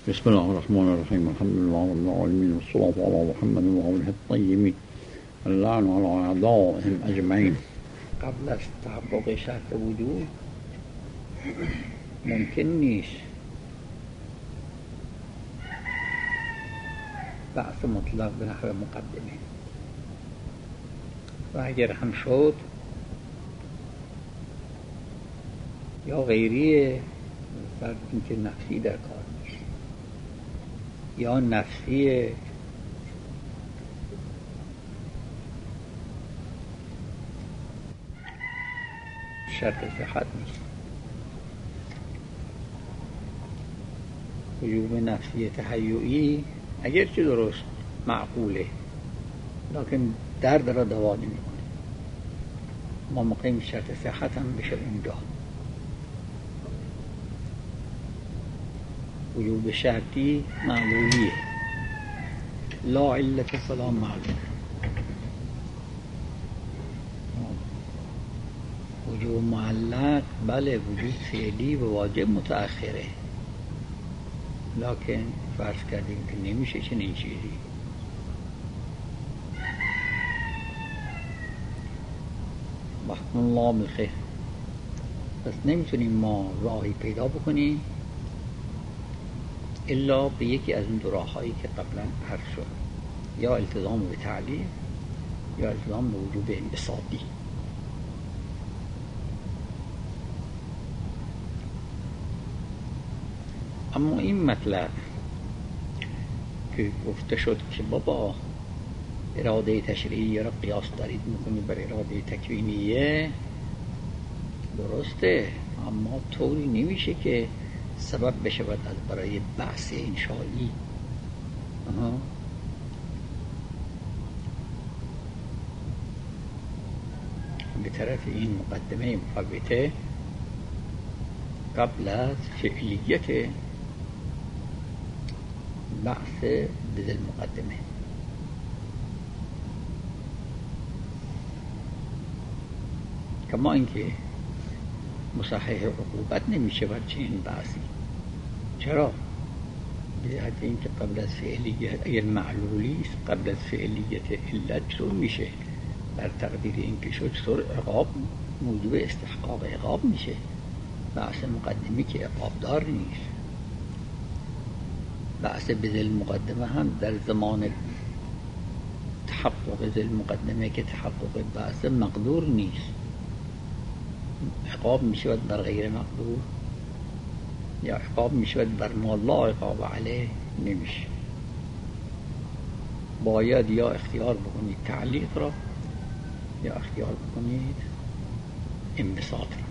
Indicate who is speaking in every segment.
Speaker 1: بسم الله الرحمن الرحيم. الحمد لله رب العالمين والصلاة على محمد وآله الطيبين اللعن على أعدائهم أجمعين. قبل از تحقق شرط وجود ممکن نیست بحث مطلق به نحو مقدمه و اگر هم شد یا غیریه فرض اینکه نفسی در کار نیست یا نفسی شرط صحت نیست. وجوب نفسی تهیعی اگرچه درست معقوله لکن درد را دوا نمی‌کنه. ما مقیم شرط صحت هم بشه اونجا. وجوب شرطی معلولیه، لا علت فلا معلول. وجوب معلق بله وجود فعلی و واجب متأخره، لکن فرض کردیم که نمیشه چنین چیزی. بحکم الله بالخیر. پس نمیتونیم ما راهی پیدا بکنیم الا به یکی از این دو راه‌هایی که قبلا عرض شد، یا التزام به تعلیل یا التزام به وجوب انبساطی. اما این مطلب که گفته شد که بابا اراده تشریعی را قیاس دارید میکنی بر اراده تکوینیه، درسته، اما طوری نمیشه که سبب بشود از برای بحث انشایی. به طرف این مقدمه مفوته قبل از فعلیت بحث بدل مقدمه. کما اینکه مصحح عقوبت نمیشه بر چنین بحثی. چرا؟ به جهت اینکه قبل از فعلیت اگر معلولی است قبل از فعلیت علت چطور میشه در تقدیر اینکه شد چطور عقاب موجب استحقاق عقاب میشه؟ بحث مقدمی که عقاب دار نیست. بحث بذل مقدمه هم در زمان تحقق ذل مقدمه که تحقق بحث مقدور نیست. عقاب میشود بر غیر مقدور یا عقاب میشود بر ما لا عقاب علیه نمیشه. باید یا اختیار بکنید تعلیق را یا اختیار بکنید انبساط را.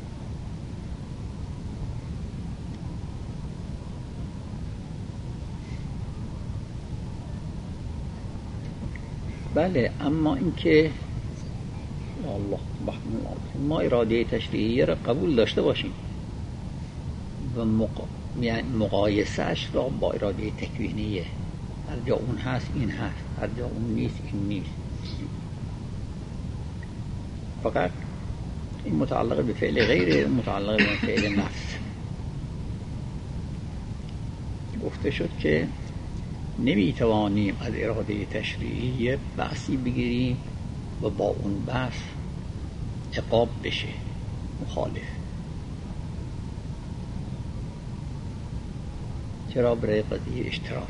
Speaker 1: بله، اما اینکه الله ما اراده تشریعی را قبول داشته باشیم و مقایسهش را با اراده تکوینیه. هر جا اون هست این هست، هر جا اون نیست این نیست. فقط این متعلق به فعل غیر متعلق به فعل نفس. گفته شد که نمیتوانیم از اراده تشریعی بحثی بگیریم و با اون بحث عقاب بشه مخالف. چرا؟ برای قضیه اشتراط.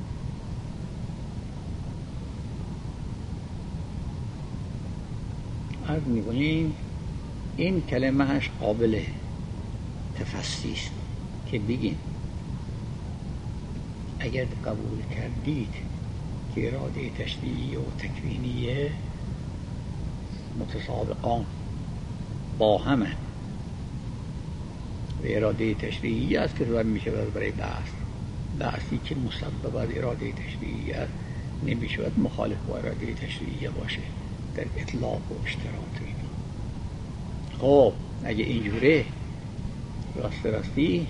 Speaker 1: عرض می‌کنیم این کلمهش قابل تفصیل است که بگیم اگر قبول کردید که اراده تشریعی و تکوینیه متسابقان با همه و اراده تشریعی است که سبب میشه برای بحثی که مسبب از اراده تشریعی است نمیشود مخالف با اراده تشریعی باشه در اطلاق و اشتراط. خب اگه اینجوره راستی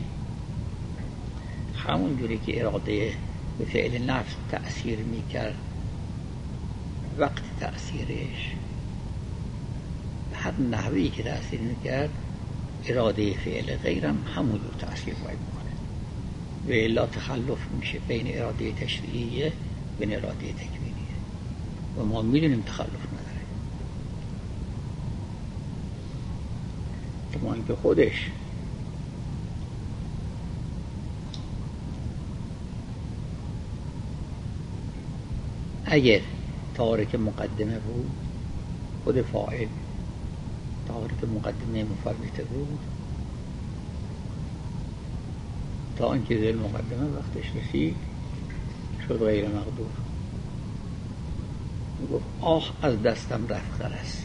Speaker 1: همون جوری که اراده به فعل نفس تأثیر میکرد وقت تأثیرش به هر نحوی که تأثیر میکرد اراده فعل غیرم همون جور تأثیر باید بکنه. و الا تخلف میشه بین اراده تشریعیه و اراده تکوینیه و ما میدونیم تخلف نداره. کما اینکه خودش اگر تارک مقدمه بود، خود فاعل تارک مقدمه مفرطه بود، تا اینکه ذل مقدمه وقتش رسید شد غیر مقدور. گفت آه از دستم رفت خرس.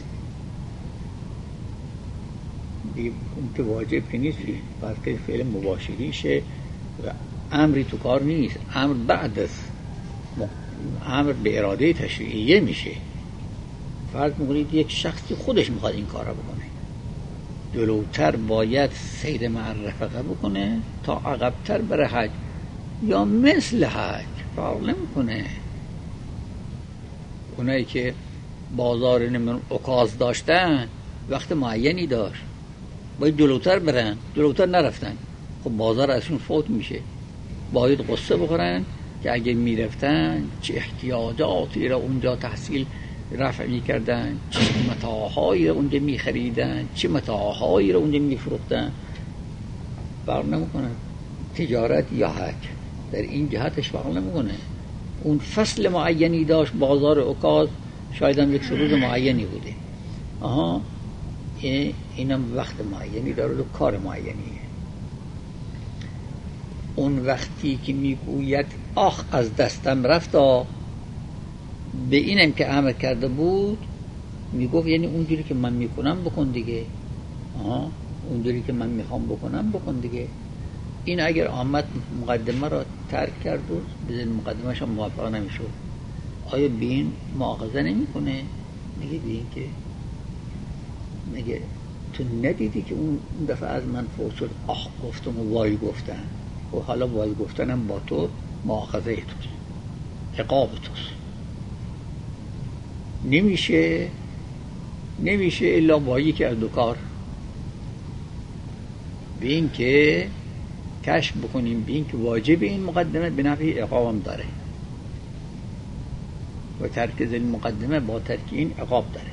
Speaker 1: دیگه اون که واجب که نیست، بلکه فعل مباشریشه و امری تو کار نیست. امر بعد از امر به اراده تشریعیه میشه. فرض میکنید یک شخصی خودش میخواد این کار رو بکنه، جلوتر باید سیر معرفقه بکنه تا عقبتر بره حج، یا مثل حج فرق نمیکنه. اونایی که بازار عکاظ داشتن وقت معینی داشت، باید جلوتر برن، جلوتر نرفتن، خب بازار ازشون فوت میشه. باید قصه بخورن که اگه میرفتن چه احتیاجاتی را اونجا تحصیل رفع میکردن، چه متاعهایی را اونجا میخریدن، چه متاعهایی را اونجا میفروختن. فرق نمیکنه تجارت یا حج، در این جهتش فرق نمیکنه. اون فصل معینی داشت بازار عکاظ، شاید هم یک روز معینی بوده، اینم وقت معینی داره و کار معینیه. اون وقتی که میگوید آخ از دستم رفتا، به اینم که امر کرده بود میگفت یعنی اونجوری که من میکنم بکن دیگه، اونجوری که من میخوام بکنم بکن دیگه. این اگر آمد مقدمه را ترک کرد و به مقدمهش هم موافق نمیشد، آیا به این مؤاخذه نمیکنه؟ میگه به این که میگه تو ندیدی که اون دفعه از من فوت شد آخ گفتم و وای گفتن، و حالا وای گفتنم با تو مؤاخذه توست، عقاب توست. نمیشه الا با یکی از دو کار، به این که کشف بکنیم به این که واجب این مقدمه به نفع عقابم داره و ترک ذل مقدمه با ترک این عقاب داره.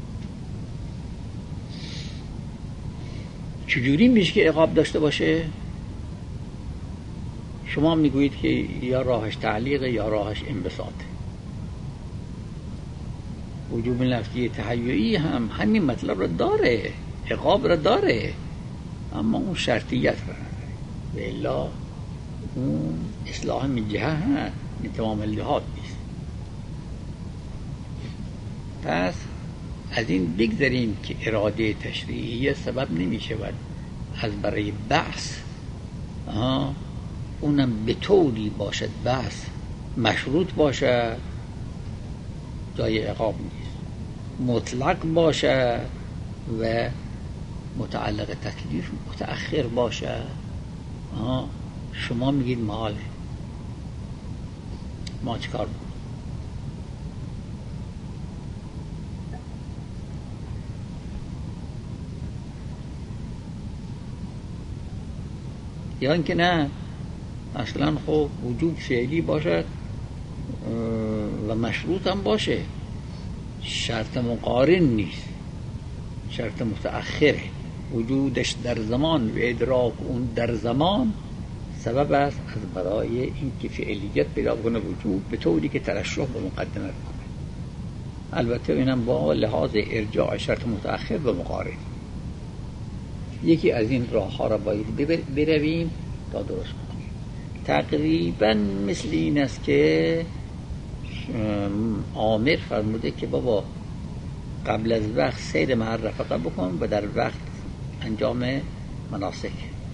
Speaker 1: چجوری میشه که عقاب داشته باشه؟ شما میگویید که یا راهش تعلیقه یا راهش انبساطه. وجوب لفظی تحییعی هم همین مطلب را داره، عقاب را داره، اما اون شرطیت را نداره. و الا اون اصلاح من جهه هست، من تمام اللحاظ نیست. پس از این بگذاریم که اراده تشریعی سبب نمی شود از برای بحث، اونم به طوری باشد بحث مشروط باشد، جای عقاب نیست، مطلق باشد و متعلق تکلیف متأخر باشد. شما میگید محاله، ما چیکار بکنیم؟ یا اینکه نه اصلا خب وجوب فعلی باشد و مشروط هم باشه، شرط مقارن نیست، شرط متأخره. وجودش در زمان و ادراک اون در زمان سبب است از برای اینکه فعلیت پیدا کنه وجود به طوری که ترشح به مقدمه کنه. البته اینم با لحاظ ارجاع شرط متأخر به مقارن. یکی از این راه ها را باید برویم تا درست کنیم. تقریبا مثل این است که عامر فرموده که بابا قبل از وقت سیر معرفقه بکن و در وقت انجام مناسک.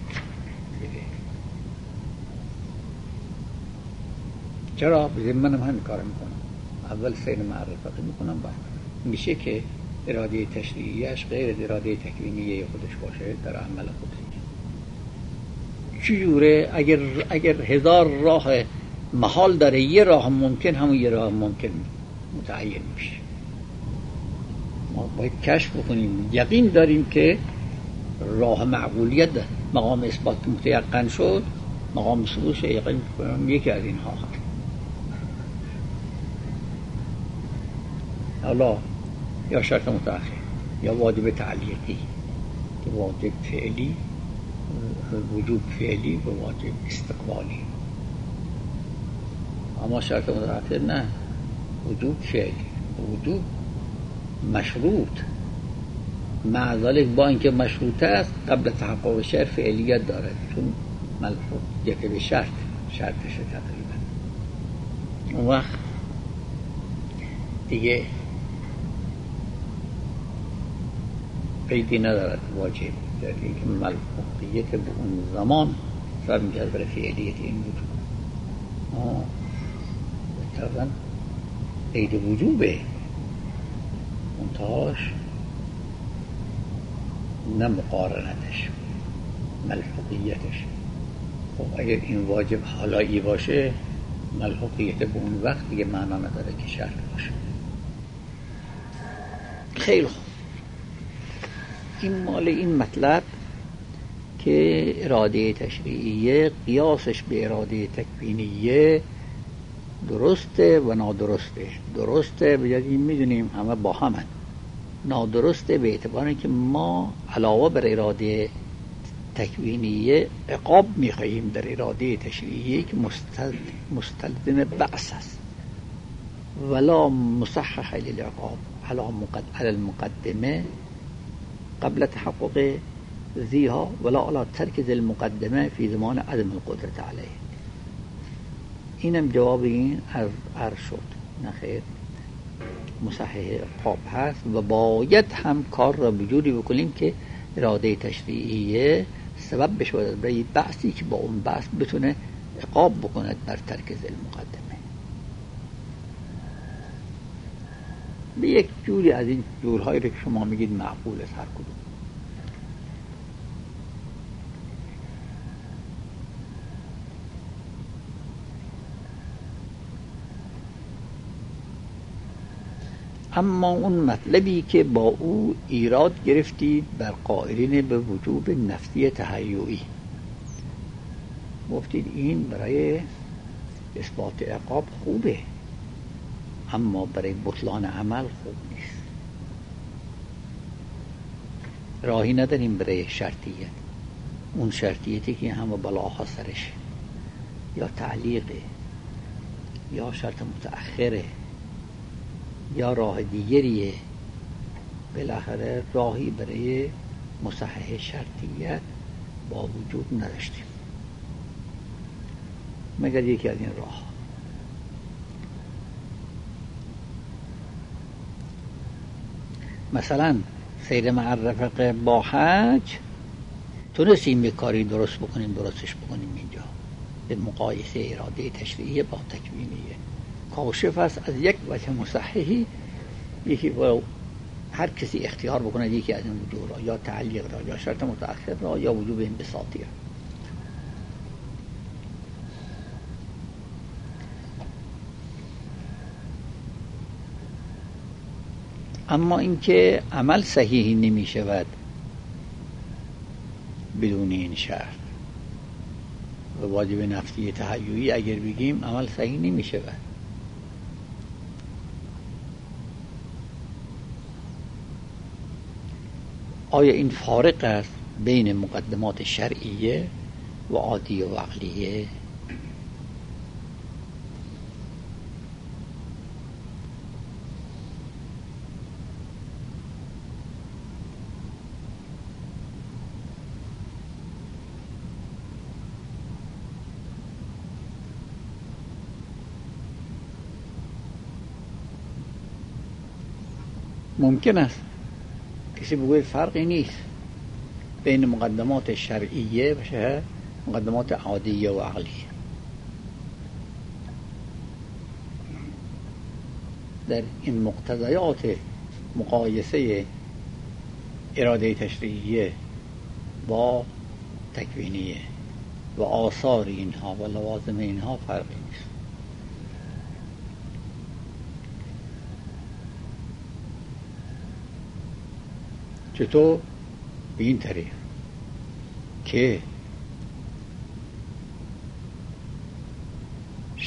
Speaker 1: چرا؟ بزن منم همین کار میکنم، اول سیر معرفقه میکنم، بعد میشه که اراده تشریعیش غیر اراده تکوینیه خودش باشه در عمل خودش. چجوره؟ اگر هزار راه محال داره، یه راه ممکن، همون یه راه ممکن متعین میشه. ما باید کشف بکنیم، یقین داریم که راه معقولیت مقام اثبات متیقن شد، مقام سروش یقین میکنم یکی از اینها هست. حالا یا شرط متأخر یا واجب تعلیقی که واجب فعلی، وجوب فعلی و واجب استقبالی. اما شرط متأخر نه، وجوب فعلی، وجوب مشروط، مع ذلك با اینکه مشروط است قبل تحقق شرط فعلیت دارد، چون ملحوقیت به شرطش تقریبا. اون وقت دیگه قیدی ندارد واجب، در اینکه ملحوقیت به اون زمان سر می‌کرد برای فعلیت این وجوب. طبعا قید وجوبه منتهاش نه مقارنتش، ملحوقیتش. خب اگر این واجب حالایی باشه ملحوقیت به اون وقت دیگه معنا نداره که شرط باشه. خیلی خوب، این مال این مطلب که اراده تشریعیه قیاسش به اراده تکوینیه درسته و نادرسته. درسته بجدیم میدونیم همه با همن، نادرسته به اعتباری که ما علاوه بر اراده تکوینیه عقاب میخواهیم در اراده تشریعیه که مستلزم بعث است. ولا مصحح للعقاب على المقدمه قبل تحقق ذیها ولا على ترک ذی المقدمه فی زمان عدم القدرت علیه. اینم جواب این عرض شد. نخیر، مصحح عقاب هست و باید هم کار را بجوری بکنیم که اراده تشریعیه سبب بشه برای بحثی که با اون بحث بتونه عقاب بکند بر ترک ذی المقدمه. به یک جوری از این جورهایی که شما میگید معقول است هر کدوم. اما اون مطلبی که با او ایراد گرفتید بر قائلین به وجوب نفی تهیعی، گفتید این برای اثبات عقاب خوبه اما برای بطلان عمل خوب نیست. راهی نداریم برای شرطیت. اون شرطیتی که همه بلاها سرش یا تعلیقه یا شرط متأخره یا راه دیگریه، بالاخره راهی برای مصحح شرطیت با وجود نداشتیم مگر یکی از این راه. مثلا سیر مع الرفقه با حج تونستیم یک کاری درستش بکنیم اینجا به مقایسه اراده تشریعیه با تکوینیه. کاشف است از یک وجه مصححی، یکی با هر کسی اختیار بکنه یکی از این وجوه را، یا تعلیق را یا شرط متأخر را یا وجوب انبساطی را. اما اینکه عمل صحیح نمی شود بدون این شرط و واجب نفی تهیعی اگر بگیم عمل صحیح نمی شود. آیا این فارق است بین مقدمات شرعیه و عادی و عقلیه؟ ممکن است کسی بگوید فرقی نیست بین مقدمات شرعیه و مقدمات عادیه و عقلیه. در این مقتضیات مقایسه اراده تشریعیه با تکوینیه و آثار اینها و لوازم اینها فرقی نیست. چطور؟ به این طریق که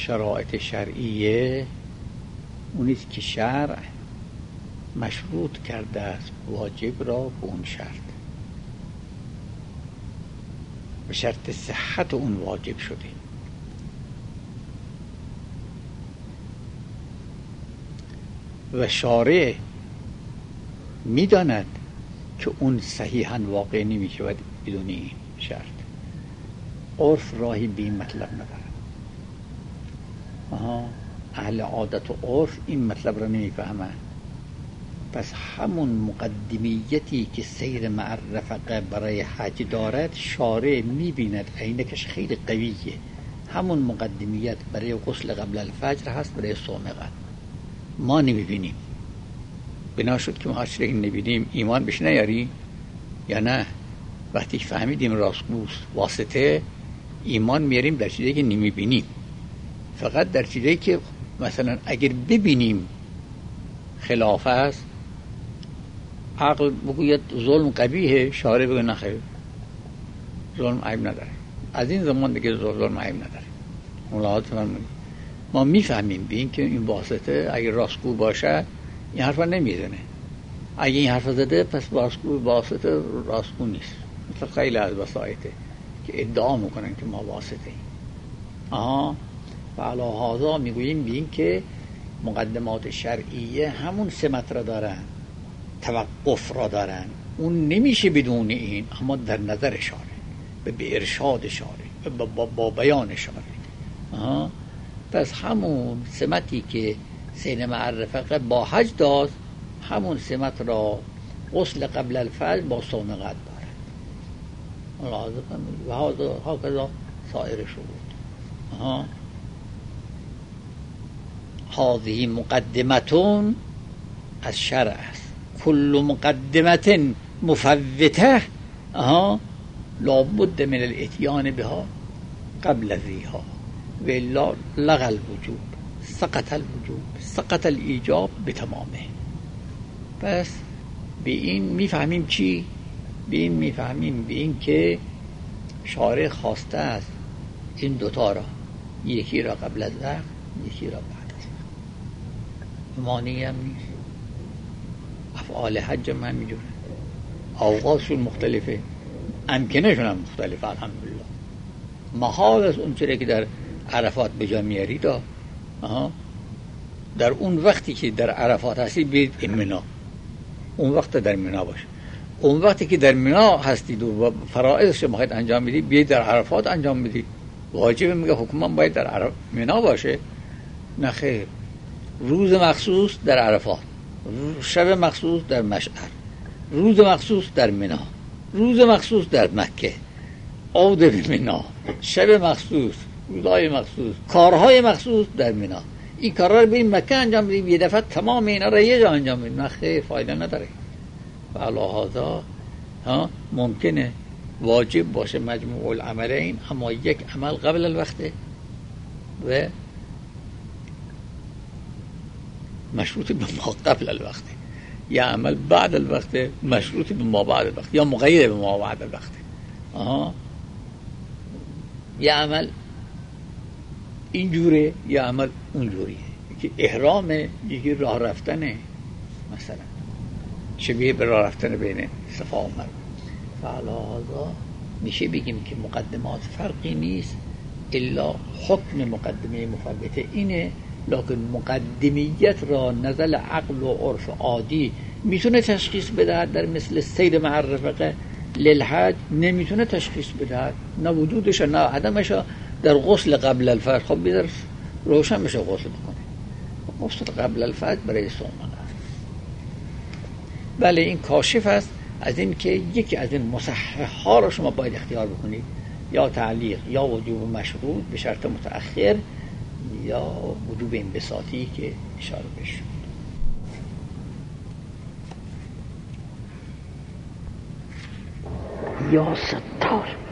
Speaker 1: شرایط شرعیه اونیست که شرع مشروط کرده است واجب را به اون شرط، به شرط صحت اون واجب شده. و شارع میداند که اون صحیحاً واقع نمی شود بدون این شرط. عرف راهی به این مطلب ندارد. اهل عادت و عرف این مطلب را نمی فهمند. پس همون مقدمیتی که سیر مع الرفقه برای حج دارد شارع می بیند عینکش خیلی قویه. همون مقدمیت برای غسل قبل الفجر هست برای صوم غد. ما نمی بینیم. بنا شد که ما اصلا این نبینیم ایمان بهش نیاری یا نه؟ وقتی فهمیدیم راستگوست واسطه ایمان میاریم در چیزی که نمی بینیم. فقط در چیزی که مثلا اگر ببینیم خلاف است، عقل بگوید ظلم قبیحه، شارع بگوید نخیر ظلم عیب نداره. از این زمان دیگه ظلم عیب نداره. ملاحظه فرمایید. ما میفهمیم به این که این واسطه اگر راستگو باشه این حرفا نمیزنه. اگه این حرفا زده پس واسطه راستگو نیست. مثل خیلی از وسایطه که ادعا میکنن که ما واسطه ایم. و علی هذا میگوییم به این که مقدمات شرعیه همون سمت را دارن، توقف را دارن. اون نمیشه بدون این، اما در نظر شارع، به ارشاد شارع، با بیان شارع. پس همون سمتی که سیر مع الرفقه با حج داد، همون سمت را غسل قبل الفجر با صوم غد دارد. و هكذا سایر شروط. هذه مقدمتون از شرع است. کل مقدمت مفوته لابد من الاتیان بها قبل ذیها و الا لغى الوجوب، سقط الوجوب، سقط الایجاب بتمامه. پس به این میفهمیم چی؟ به این میفهمیم به این که شارع خواسته است این دوتا را، یکی را قبل از وقت، یکی را بعد از وقت. مانعی هم نیست. افعال حج هم همینجوره، اوقاتشون مختلفه، امکنهشون هم مختلفه. الحمدلله محال از اون چیزی که در عرفات به جا میاری در اون وقتی که در عرفات هستی بید منا، اون وقت در منا باشه. اون وقتی که در منا هستید و فرائضش میخواید انجام بدید بیاید در عرفات انجام بدید. واجب میگه حکما باید در منا باشه؟ نه خیر. روز مخصوص در عرفات، شب مخصوص در مشعر، روز مخصوص در منا، روز مخصوص در مکه، عود به منا، شب مخصوص، روزهای مخصوص، کارهای مخصوص در منا. این کارها رو بریم مکه انجام بدیم یه دفعه تمام اینا رو یه جا انجام بدیم؟ نه خیر، فایده نداره. و علی هذا ممکنه واجب باشه مجموع العملین، اما یک عمل قبل الوقت و مشروط به ما قبل الوقت، یا عمل بعد الوقت مشروط به ما بعد الوقت، یا مقید به ما بعد الوقت. یا عمل اینجوره یا عمل اونجوریه. یکی احرامه، یکی راه رفتنه. مثلا شبیه به راه رفتن بین صفا و مروه. فعلا میشه بگیم که مقدمات فرقی نیست الا حکم مقدمه مفوته اینه. لکن مقدمیت را نزل عقل و عرف عادی میتونه تشخیص بدهد در مثل سیر مع الرفقه للحج نمیتونه تشخیص بدهد، نه وجودش نه عدمش. در غسل قبل الفجر خب بیدر روشن بشه غسل بکنه، غسل قبل الفجر برای صوم. بله این کاشف است از این که یکی از این مصحح ها را شما باید اختیار بکنید، یا تعلیق یا وجوب مشروط به شرط متأخر یا وجوب انبساطی که اشاره بشه. یا ستار